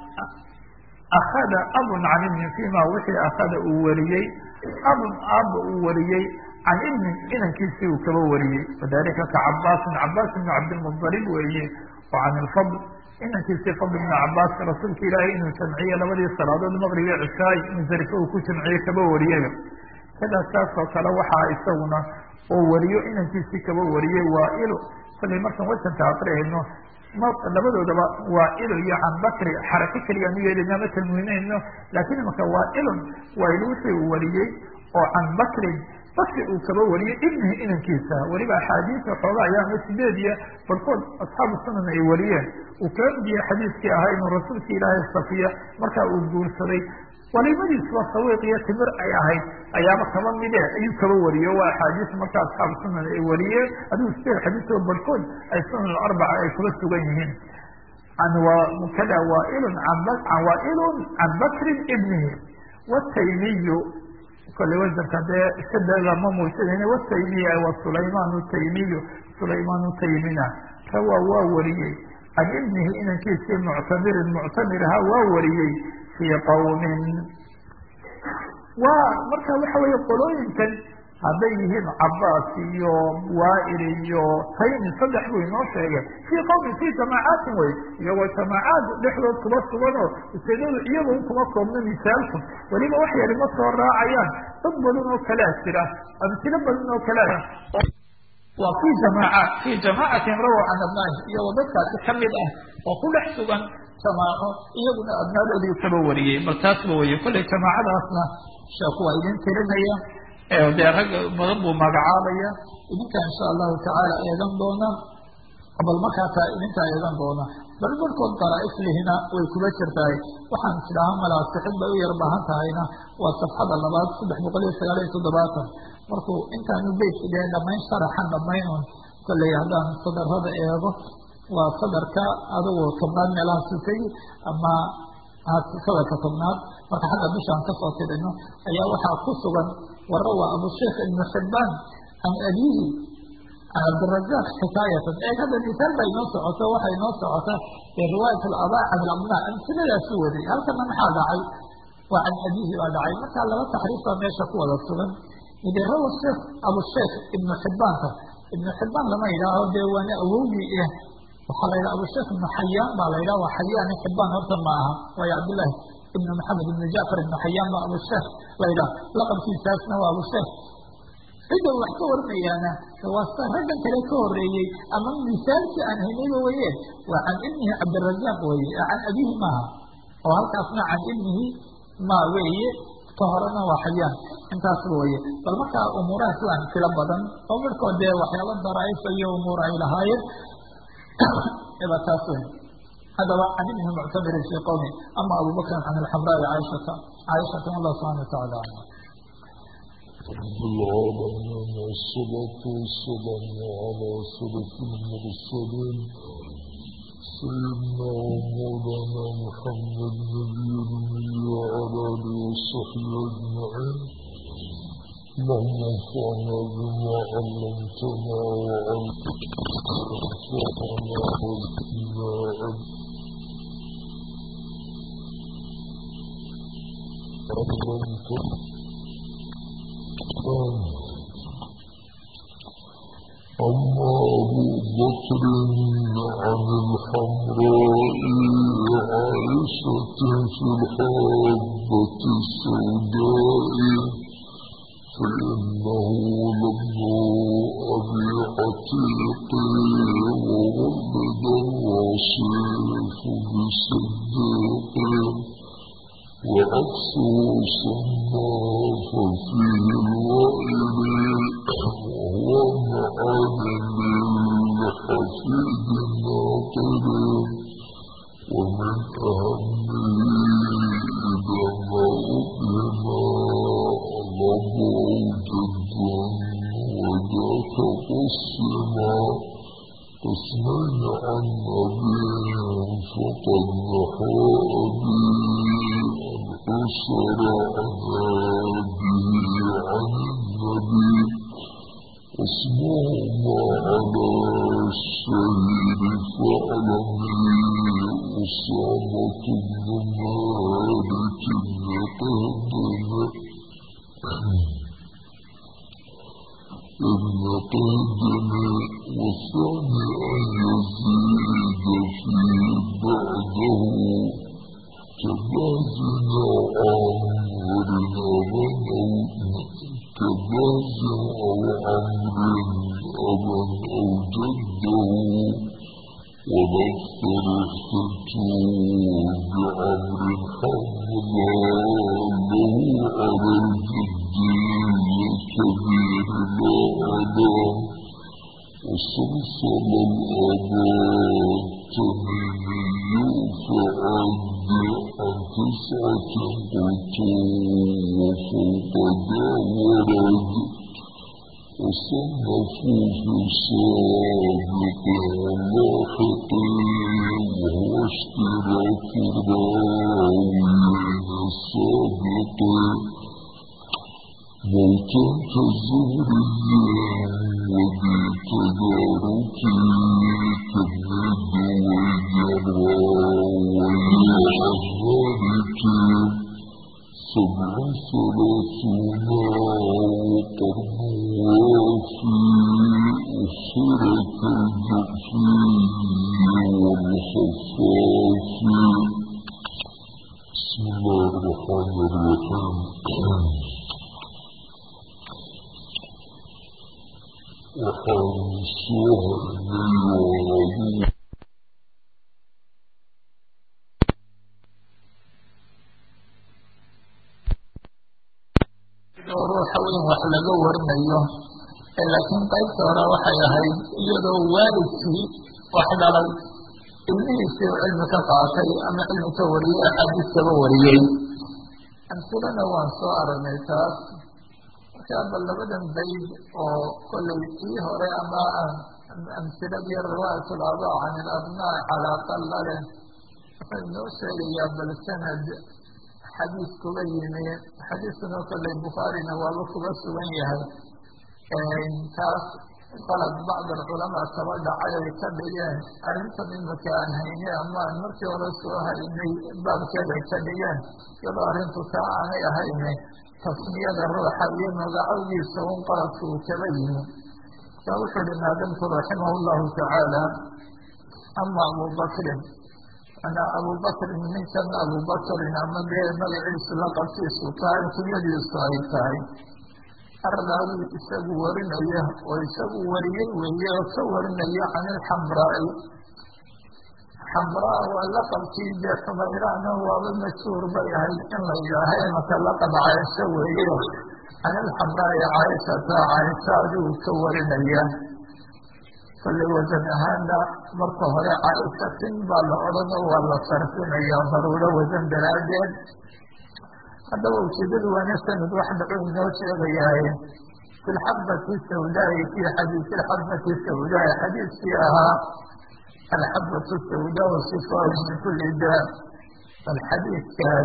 Speaker 1: akada abun can ibnin fima wixii akada uu wariyey abun aabba uu wariyey can ibnin inankiisii uu kaba wariyey wadalika ka cabaasin cabaas ibnu cabdilmuطalib weeye wa can ilfadl inankiisii fadl ibnu cabaas rasuulka ilaahay inuu jamciye labadii salaadood maqrib iyo cishaay musdalife uu ku jamciye kaba wariyay wakadaas taasoo kale waxaa isaguna oo wariyo inankiisii kaba wariyey waailo kollay markaan wasanka aqriyayno labadoodaba waailo iyo can bakri xarako keliyaan u yeelina ma tanwiinayno laakiin imaka waailun waail wixii uu wariyey oo can bakrin bakri uu kaba wariyey ibnihi inankiisa weliba axaadiisa xooga ayaama sideed iyo barkood asxaabu sunan ay wariyeen uu kaba midiyey xadiiskii ahaa inuu rasuulka ilaahay safiya markaa uu guursaday walimadiisuba sawiiq iyo timir ay ahayd ayaaba kaba mide ayuu kaba wariye waa axaadiis markaa asxaabu sunan ay wariyeen adigu sideed xadiis oo barkood ay sunan arbaca ay kaba sugan yihiin kada waailun can bakrin ibnihi wataymiyu kole wasanka dee shadada ma muujsadayna wataymiya wa sulaymaan taymiyu sulaymaan taymina rawaa waa wariyey can ibnihi inankiisii muctamirha waa wariyey fii qawmin waa marka waxa weeye qolooyinkan hadday yihiin cabaas iyo waail iyo taymi saddex buu inoo sheegay fii qawmin fii jamaacatin wey iyagoo jamaacaad dhexdood kuba suganoo ujeedadu iyago kuma koobno misaalku weliba wax yari ma soo raacayaan dad badan oo kalea jira amsilo badan oo kalea waa fii jamaacatin rawow can abnaahi iyagoo dadkaasi kamid ah oo ku dhex sugan jamaaco iyaguna abnaadoodii kaba wariyey bal taasba weye kollay jamaacadaasna sheeku waa idin tirinaya dee rag badan buu magacaabaya idinka insha allahu tacaala eegan doona bal markaasaa idinkaa eegan doona bal barkood daraaiflihina way kuba jirtahay waxaan tidhaaha malaasixid bay u yar baahan tahayna waa safxada labaad 397 markuu intaanu beytka dee dhamayn sharaxan dhamaynun kolley haddaan sadarada eego waa sadarka adigu tobnaad meelaha sutay ama sadarka tobnaad marka xagga bishaan kasoo tirino ayaa waxaa ku sugan warawa abusheikh ibnu xibbaan can abihi can cabdirazaq xikaayatan hadda misaal baa inoo socoto waxay inoo socota riwaayat alabaa can alabnaa amsiladaasi waday halkana maxaa dhacay waa can abihi baa dhacay markaa laba taxriif baa meesha ku wada sugan mide rawa sheekh abusheikh ibnu xibbaanka ibnu xibbaan lama yidhaaho dee waana awowgii waxaa la yidhaha abusheikh ibnu xayaan baa la yidhaha waa xayaan xibbaan horta ma aha waayo cabdillahi ibnu maxamed ibnu jacfar ibnu xayaan baa abusheikh la yidhaha laqabkiisaasna waa abusheikh cidda wax ka warinayaana waa raggan kale ka horeeyey ama misaalkii aan haynayba weye waa can ibnihi cabdirazaq weye can abihi maaha oo halkaasna can ibnihi ma weeye ka horena waa xayaan intaasba weye bal markaa umuurahaas waa amsilo badan oo midkood dee waxyaaba daraa'ifa iyo umuur ay lahaayeen eba taas wey haddaba can ibnihi muctamirin fii qowmi ama abubakrin can alxamraai caaishata allah subxana watacaala anha
Speaker 2: بالعالمين والصلاة والسلام على أشرف المرسلين سيدنا ومولانا محمد نبي الأمي وعلى آله وصحبه أجمعين اللهم انفعنا بما علمتنا وانفعنا بما علمتنا أما أبو بكر عن الحمراء عائشة في الحابة السوداء فإنه لابن أبي عتيق وولد الوصيف بالصديق وعكسه صناف فيه الوائل وهو معالم الحفيد الناطر ومن أهمه إذا ما أبهم ربع جدا وذاك قسما قسمين عن أبيه فقد نحى أبي الأسر عن أبيه عن النبي اسمهما على الشهيد فاعلمي أسامة بن مالك بن قهدم والثاني أن يزيد فيه بعده كبازنا عمرنا جواز أو أمر أبا أو جده ونفسر احتجوا بعمر حملا له على الجد الكبير لا على وسلسل الآباء التميمي فعد عن 9 قلت وفوق ورد وصنفوا في السابق واللاحق وهو اشتراك الراويين السابق موتا كالزهري وذي تدارك كالند ويرى ويعذارك 37 وقرن وافي أسرة الجعفي والخفافي. بسم الله الرحمن الرحيم. وحرصها إلي
Speaker 1: ruuxa weyn wax laga warinayo laakiin qaybta hore waxay ahayd iyadoo waalidkii wax dhalay ilmihiisii u cilmi ka qaatay ama cilmi ka wariyey axaadiis kaba wariyey. amsilana waan soo aragnay taas. marka hadda labadan bayd oo kollay kii hore ama amsiladii riwaayat al-aadaa can al-abnaa calaaqa la leh wuxuu inoo sheegayaa bal sanad xadiis kuga yimi xadiiskuna kollay bukhaarina waaba kuga sugan yahay. taas qalad bacd alculamaa kaba dhacay ay ka dhigeen arrintan imika aan haynay ama aan markii hore soo haynay baabkeeda ay ka dhigeen iyadoo arrintu taa aanay ahayne tasmiyada ruuxa iyo magacowgiisa un qaladka uu kaba yimi. saa wuxuu hi maadamku raximah llahu tacaala ama abubakrin ana abubakrin ninkan abubakrin ama dee magaciisu laqabkiisu tahay kunyadiisu ay tahay ardaadu isagu warinaya oo isagu wariyey weeye oo ka warinaya can ilxamraai. xamraa waa laqabkii dee xumayraana waaba mashhuur bay ahayd in la yidhaaha imaka laqab caaisha weeye can ilxamraai caaishata caaisha adigu ka warinaya. kollay wasan ahaana marka hore caaishatin baa la odhano waa la sarfinaya daruuro wasan daraaddeed. haddaba ujeedadu waana sanad wax dhaco inoo sheegayaaye fi lxabati sawdaai fi xadiisi alxabati sawdaai xadiiskii ahaa alxabatu sawdaa sifaau min kulli daa. bal xadiiskaas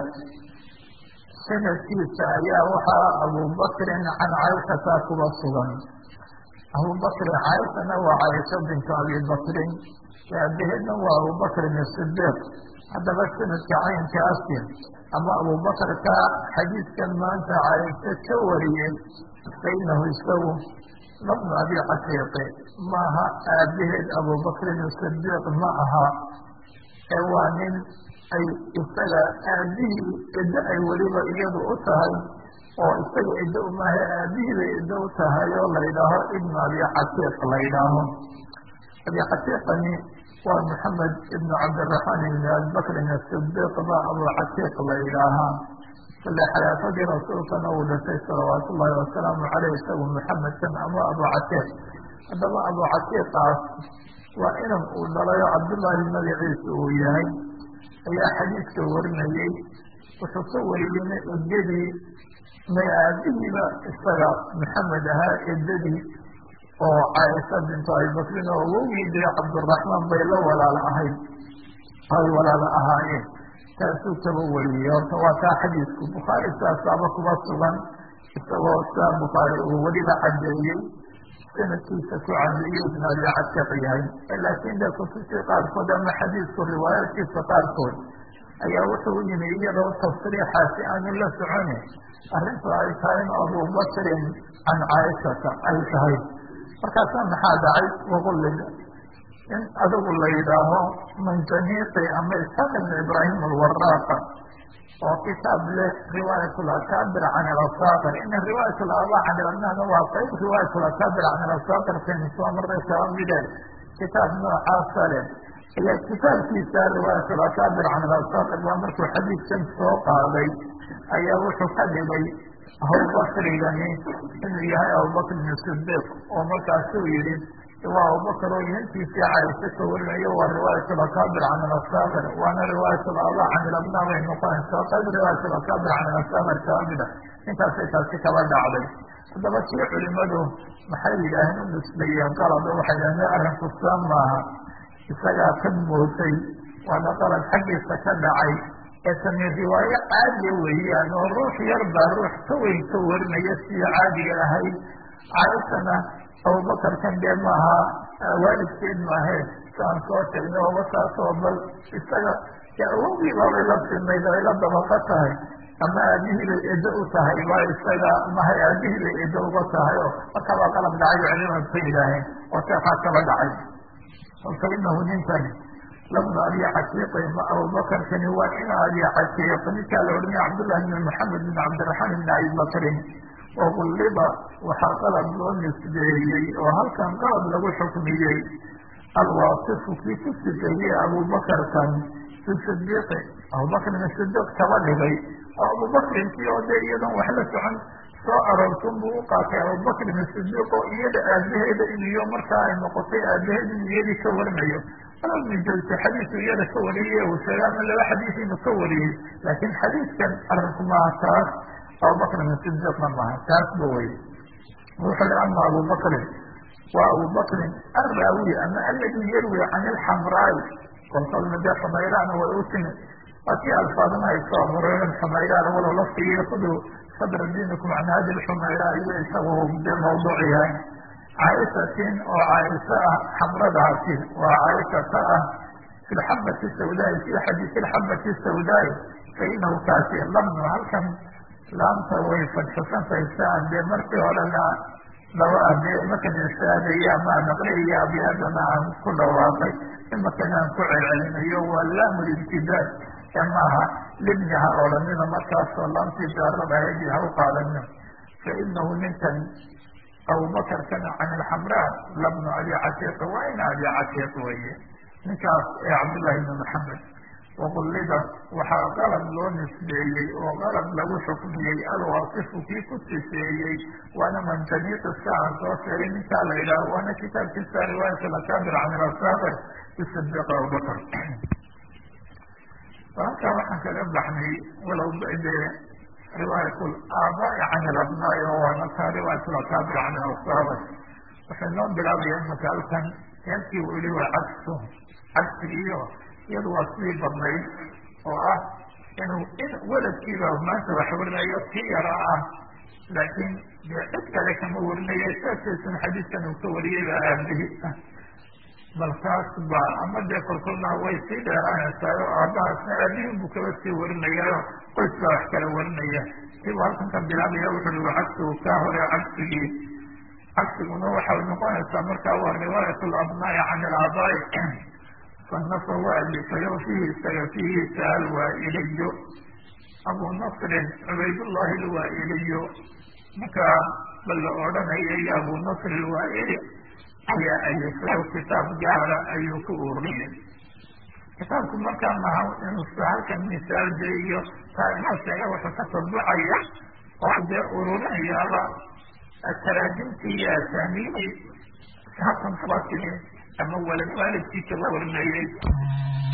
Speaker 1: sanadkiisa ayaa waxaa abubakrin can caaishata kuba sugan. abubakrin caaishana waa caaisha bintu abi bakrin aabaheedna waa abubakrin asidiiq. haddaba sanadka caynkaasi ama abubakarka xadiiskan maanta caaisha ka wariyey fainahu isagu labnu abi catiiqi maaha aabaheed abubakrin asidiiq ma aha ee waa nin ay isaga aabihii ciddo ay weliba iyadu u tahay oo isaga ciddo umaaha aabihii bay ciddo u tahay oo la yidhaaho ibnu abi catiiq la yidhaaho. abi catiiqani waa maxamed ibnu cabdiraxmaan ibni abibakrin asidiiq baa abu catiiq la yidhaahaa. kale xayaatadii rasuulkana uu dhashay salawaatu ullahi wasalaamu caleyh isagu maxamedkan ama abu catiiq. haddaba abu catiiqaas waa inan uu dhalayo cabdullaahi magaciisa uu yahay ayaa xadiiska warinayey. wuxuu ka wariyeyna ciddadii may aabihiiba isaga maxamed ahaa ciddadii oo caaisha bintu abibakrin oo awowgii dee cabdiraxmaan bay la walaalo ahayd ay walaalo ahaayeen taasuu kaba wariyey. horta waa kaa xadiisku bukhaari saasaaba kuba sugan isagoo saa bukhaari uu weliba cadeeyey sanadkiisa ku cadeeyey ibn abi catiiq yahay. laakiin de kutubtii qaarkood ama xadiisku riwaayaadkiisa qaarkood ayaa wuxuu yimi iyadoo tasriixaasi aanu la soconin arrintu ay tahay in abubakrin can caaishata ay tahay. markaasaa maxaa dhacay waqulliga in adigu la yidhaaho manjaniiqi ama isxaaq ibn ibraahim alwaraaqa oo kitaab leh riwaayat lakaabir can alasaaqir ina riwaayat alaba can ilabnana waa qayb riwaayat lakaabir can alasaaqir kaynu soo marray kaamide kitaab noocaasa leh iyo kitaabkiisa riwaayat lakaabir can alasaaqir waa markuu xadiidkan soo qaaday ayaa wuxuu ka dhigay abubakrigani inuu yahay abubakr ibn sidiiq oo markaasuu yihi waa abubakr oo inantiisii caaisha ka warinayo waa riwaayat lakaabir can alasaaqir waana riwaayat alaba can ilabna bay noqonaysaa qayb riwaayat lakaabir can alasaaqir kaamida intaasay taasi kaba dhacday haddaba kii culimadu maxay yidhaaheen u nisbeeyeen qalado waxay yidhahdeen arrinku saa maaha isagaa ka mootay waana qalad xaggiisa ka dhacay eetani riwaayo caadiya weeyaan oo ruux yar baa ruux ka weyn ka warinaya sidii caadiga ahayd caaishana abubakarkan dee maaha waalidkeed maahe saan soo sheegnay oba saasoo bal isaga awowgii baabay la simayd ay la dabaqa tahay ama aabihii bay edo u tahay waa isaga mahay aabihii bay edo uga tahay oo markabaa qalab dhacay o culimadu ka yidhaaheen oo seexaa kaba dhacay fa inahu ninkani labna abi caqiiqi ma abubakarkani waa in abi caqiiq ninkaa la odhanaya cabdullahi bn maxamed bn cabdiraxmaan bn abi bakrin oo qulliba waxaa qalab loo nisbeeyey oo halkan qalab lagu xukmiyey alwaasifu kii ku sifeeyey abubakarkan sidiiqi abubakrin sidiiq kaba dhigay oo abubakrinkii oo dee iyadan wax la socon soo aroortun buu u qaatay abubakrin sidiiq oo iyada aabaheeda iniyo markaa ay noqotay aabaheed in iyadii ka warinayo almijolta xadiisu iyada ka wariyey uu sheegay ama laba xadiis inuu ka wariyey laakiin xadiiskan arrinku maaha taas abubakrin sidiiqna maaha taasba wey wuxuu hi ama abubakrin waa abubakrin arraawi ama alladii yarwi can ilxamraai kolkalna dee xumayraana way u timi waa kii alfaadana ay soo arooreen xumayraan walow laftigii kudu sadra diinikum can hadi lxumayraa iyo isagu dee mawduuc yahay caaishatin oo caaisha ah xamradaasi waa caaishata ah fi lxabati sawdaai fi xadiisi lxabati sawdaai fainahu kaasi labnu halkan laamta way fadxusantahay saan dee markii horena laba dee markan inshaadaya ama naqliya abyadana aan ku dhawaaqay imakan aan ku celcelinayo waa laamu libtidaad ee maaha libniha odhanina markaasoo laamtii jaarada ahaydii ha u qaadana fainahu ninkan abubakarkana can ilxamraa labnu abi caqiiq waa in abi caqiiq weye ninkaas ee cabdullahi bni maxamed waqullida waxaa qalab loo nisbeeyey oo qalab lagu xukmiyey alwaasifu kii ku sifeeyey waana manjaniiq iska aan soo sheegay ninkaa la yidhaaho waana kitaabkiisa riwaayat lakaabir can ilasaaqir bisidiiq abubakar halkaa waxaan kaga baxnay walow dee riwaayat laabaai can ilabnaai oo waa markaa riwaayat lakaabir can ilasaaqir waxay noo bilaabaya imaka halkan halkii uu yihi waa cagsigiiyo iyadu waa sidii badnayd oo ah inuu weladkiiba maanta wax warinayo kii yara ah laakiin dee cid kale kama warinayo saasaysan xadiiskan uu ka wariyey baa aabihi ah bal taas ba ama dee kolkolna way sii dheeraanaysaa oo aabahaasna aabihin buu kaba sii warinayayo qoys baa wax kala warinaya sibu halkan ka bilaabaya wuxu ui cagsigu kaa hore cagsigii cagsiguna waxay noqonaysaa markaa waa riwaayat labnaai can ilaabaai fanafa waa alifayo fihi isaga fihiisa alwaailiyo abu nasrin cubaydullahi alwaailiyo markaa bal la odhanayay abu nasr alwaaili ayaa alifayo kitaab gaara ayuu ku uriyay kitaabku markaa maha inuu halkan misaal deiyo taa inoo sheega wuxuu ka tabucaya oo dee ururinayaaba taraajimtii iyo asaamiidii halkan kaba timi ama waalidkii kala warinayay